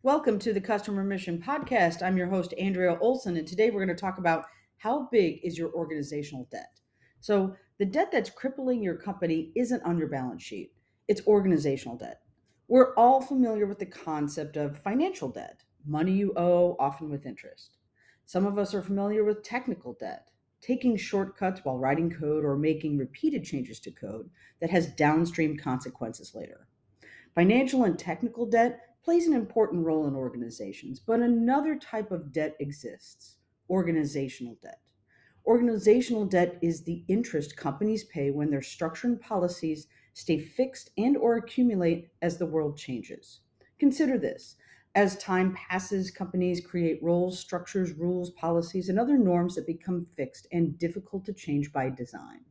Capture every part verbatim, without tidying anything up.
Welcome to the Customer Mission Podcast. I'm your host, Andrea Olson, and today we're going to talk about how big is your organizational debt. So, the debt that's crippling your company isn't on your balance sheet, it's organizational debt. We're all familiar with the concept of financial debt, money you owe, often with interest. Some of us are familiar with technical debt, taking shortcuts while writing code or making repeated changes to code that has downstream consequences later. Financial and technical debt plays an important role in organizations, but another type of debt exists: organizational debt. Organizational debt is the interest companies pay when their structure and policies stay fixed and or accumulate as the world changes. Consider this. As time passes, companies create roles, structures, rules, policies, and other norms that become fixed and difficult to change by design.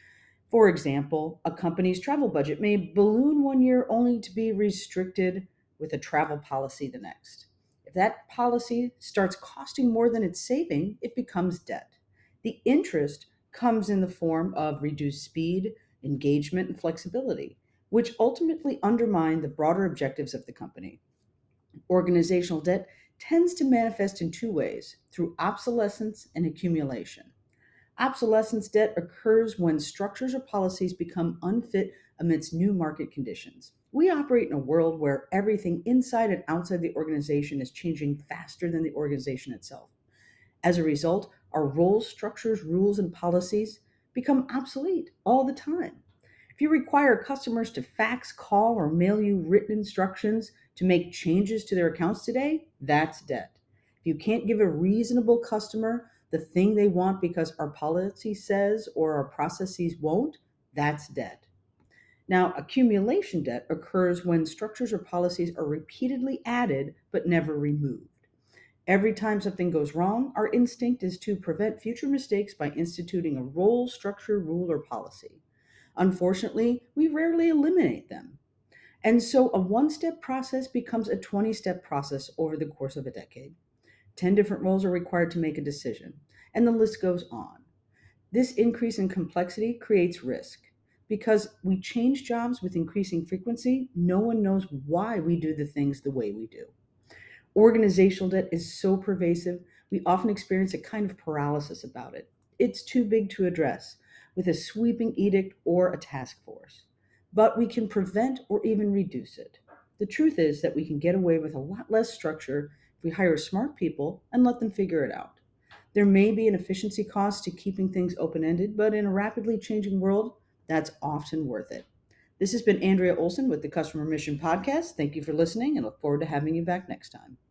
For example, a company's travel budget may balloon one year only to be restricted with a travel policy the next. If that policy starts costing more than it's saving, it becomes debt. The interest comes in the form of reduced speed, engagement, and flexibility, which ultimately undermine the broader objectives of the company. Organizational debt tends to manifest in two ways: through obsolescence and accumulation. Obsolescence debt occurs when structures or policies become unfit amidst new market conditions. We operate in a world where everything inside and outside the organization is changing faster than the organization itself. As a result, our roles, structures, rules, and policies become obsolete all the time. If you require customers to fax, call, or mail you written instructions to make changes to their accounts today, that's debt. If you can't give a reasonable customer the thing they want because our policy says or our processes won't, that's debt. Now, accumulation debt occurs when structures or policies are repeatedly added but never removed. Every time something goes wrong, our instinct is to prevent future mistakes by instituting a role, structure, rule, or policy. Unfortunately, we rarely eliminate them. And so a one step process becomes a twenty step process over the course of a decade. ten different roles are required to make a decision, and the list goes on. This increase in complexity creates risk. Because we change jobs with increasing frequency, no one knows why we do the things the way we do. Organizational debt is so pervasive, we often experience a kind of paralysis about it. It's too big to address with a sweeping edict or a task force. But we can prevent or even reduce it. The truth is that we can get away with a lot less structure if we hire smart people and let them figure it out. There may be an efficiency cost to keeping things open ended, but in a rapidly changing world, that's often worth it. This has been Andrea Olson with the Customer Mission Podcast. Thank you for listening and look forward to having you back next time.